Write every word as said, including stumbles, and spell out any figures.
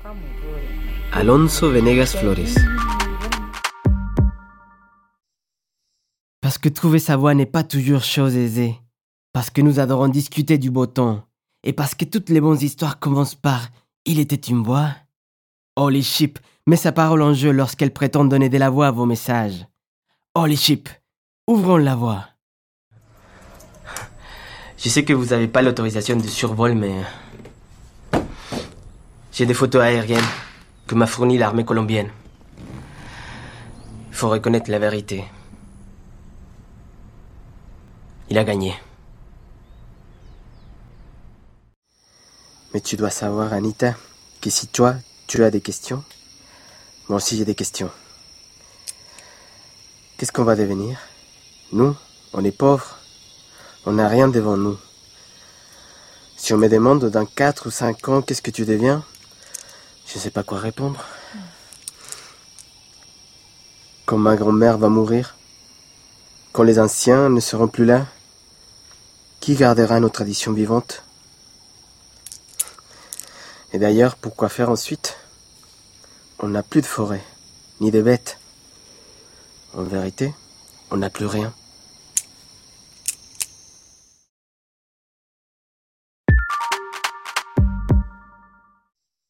Alonso Venegas Flores. Parce que trouver sa voie n'est pas toujours chose aisée. Parce que nous adorons discuter du beau temps. Et parce que toutes les bonnes histoires commencent par « Il était une voix ». Holy Ship met sa parole en jeu lorsqu'elle prétend donner de la voix à vos messages. Holy Ship, ouvrons la voie. Je sais que vous n'avez pas l'autorisation de survol, mais... j'ai des photos aériennes que m'a fournies l'armée colombienne. Il faut reconnaître la vérité. Il a gagné. Mais tu dois savoir, Anita, que si toi, tu as des questions, moi aussi j'ai des questions. Qu'est-ce qu'on va devenir? Nous, on est pauvres. On n'a rien devant nous. Si on me demande dans quatre ou cinq ans, qu'est-ce que tu deviens? Je ne sais pas quoi répondre. Quand ma grand-mère va mourir, quand les anciens ne seront plus là, qui gardera nos traditions vivantes? Et d'ailleurs, pourquoi faire ensuite? On n'a plus de forêt, ni de bêtes. En vérité, on n'a plus rien.